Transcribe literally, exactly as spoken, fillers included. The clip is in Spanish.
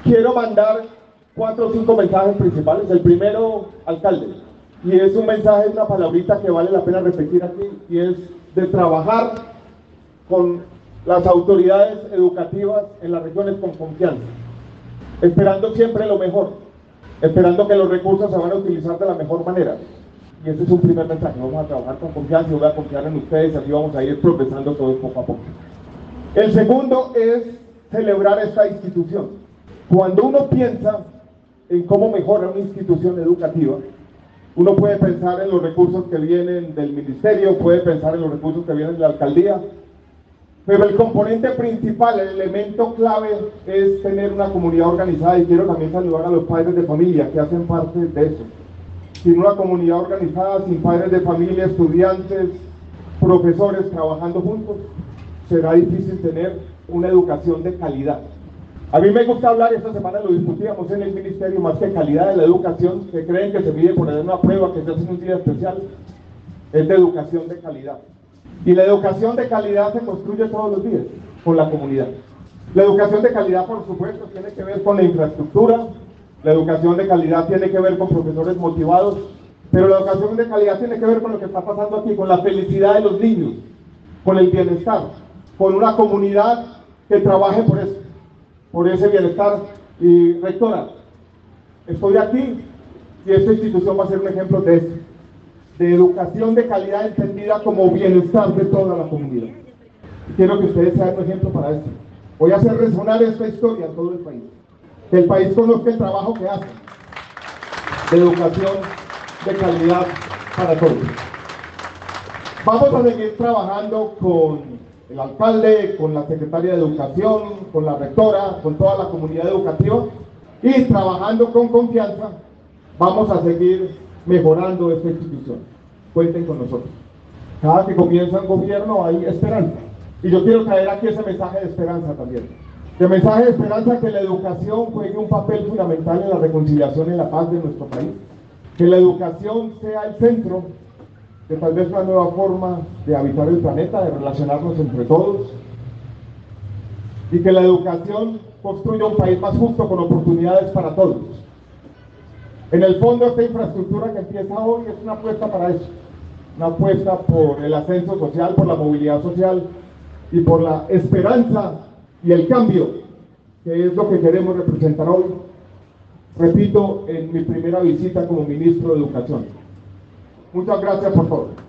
quiero mandar cuatro o cinco mensajes principales. El primero, alcalde, y es un mensaje, una palabrita que vale la pena repetir aquí, y es de trabajar con las autoridades educativas en las regiones con confianza, esperando siempre lo mejor, esperando que los recursos se van a utilizar de la mejor manera. Y ese es un primer mensaje: vamos a trabajar con confianza, yo voy a confiar en ustedes, así vamos a ir progresando todos poco a poco. El segundo es celebrar esta institución. Cuando uno piensa en cómo mejora una institución educativa, uno puede pensar en los recursos que vienen del ministerio, puede pensar en los recursos que vienen de la alcaldía, pero el componente principal, el elemento clave, es tener una comunidad organizada. Y quiero también saludar a los padres de familia que hacen parte de eso. Sin una comunidad organizada, sin padres de familia, estudiantes, profesores trabajando juntos, será difícil tener una educación de calidad. A mí me gusta hablar, esta semana lo discutíamos en el ministerio, más que calidad de la educación, que creen que se mide por una prueba que se hace en un día especial, es de educación de calidad. Y la educación de calidad se construye todos los días con la comunidad. La educación de calidad, por supuesto, tiene que ver con la infraestructura, la educación de calidad tiene que ver con profesores motivados, pero la educación de calidad tiene que ver con lo que está pasando aquí, con la felicidad de los niños, con el bienestar, con una comunidad que trabaje por eso, por ese bienestar. Y rectora, estoy aquí y esta institución va a ser un ejemplo de eso, de educación de calidad entendida como bienestar de toda la comunidad. Quiero que ustedes sean un ejemplo para esto. Voy a hacer resonar esta historia en todo el país, que el país conozca el trabajo que hace de educación de calidad para todos. Vamos a seguir trabajando con el alcalde, con la secretaria de Educación, con la rectora, con toda la comunidad educativa, y trabajando con confianza vamos a seguir mejorando esta institución. Cuenten con nosotros. Cada que comienza un gobierno hay esperanza, y yo quiero traer aquí ese mensaje de esperanza también. El mensaje de esperanza: que la educación juegue un papel fundamental en la reconciliación y la paz de nuestro país, que la educación sea el centro de tal vez una nueva forma de habitar el planeta, de relacionarnos entre todos, y que la educación construya un país más justo con oportunidades para todos. En el fondo, esta infraestructura que empieza hoy es una apuesta para eso, una apuesta por el ascenso social, por la movilidad social y por la esperanza y el cambio, que es lo que queremos representar hoy, repito, en mi primera visita como ministro de Educación. Muchas gracias por todo.